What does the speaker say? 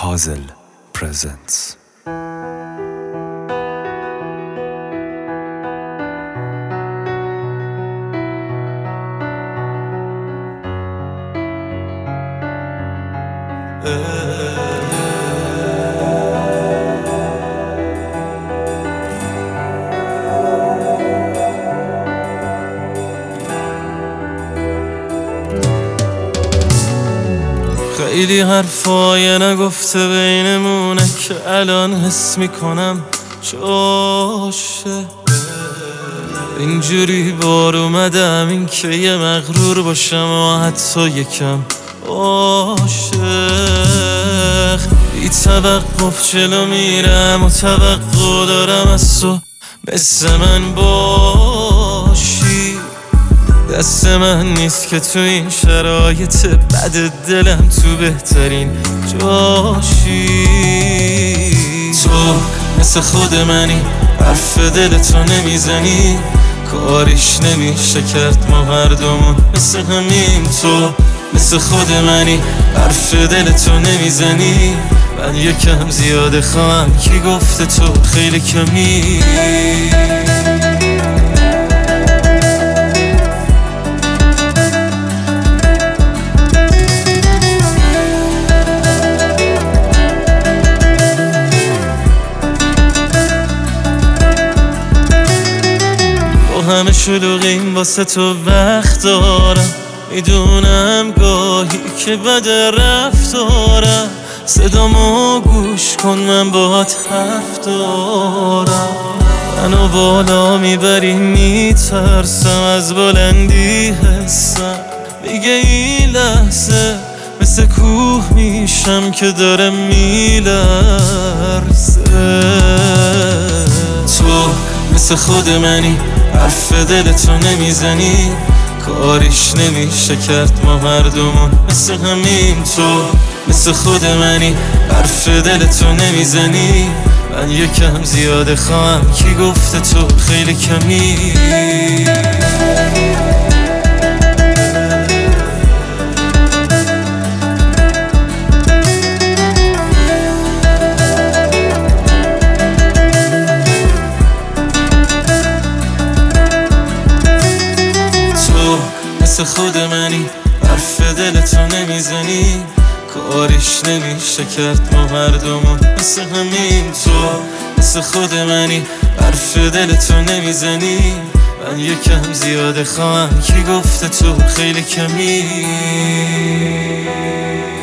Hazel presents. خیلی حرفای نگفته بینمونه که الان حس میکنم جاشه. اینجوری بار اومدم این که یه مغرور باشم و حتی یکم عاشق. بی توقف جلو میرم و توقع دارم از تو مثل من باشی. دست من نیست که تو این شرایط بد دلم تو بهترین جاشی. تو مثل خود منی، حرف دلتو نمیزنی، کاریش نمیشه کرد ما هر دومون مثل همین. تو مثل خود منی، حرف دلتو نمیزنی، من یکم زیاده خواهم کی گفته تو خیلی کمی. همه شلوغیم واسه تو وقت دارم، میدونم گاهی که بد رفتارم. صدامو گوش کن من باهات حرف دارم. منو بالا میبری میترسم از بلندی حسم میگه این لحظه مثل کوه میشم که داره میلرزه. تو مثل خود منی، حرف دلتو نمیزنی، کاریش نمیشه کرد ما هر دومون مثل همین. تو مثل خود منی، حرف دلتو نمیزنی، من یکم زیاده خواهم کی گفته تو خیلی کمی. مثل خود منی، حرف دلتو نمیزنی، کاریش نمیشه کرد ما هر دومون مثل همین. تو مثل خود منی، حرف دلتو نمیزنی، من یکم زیاده خواهم کی گفته تو خیلی کمی.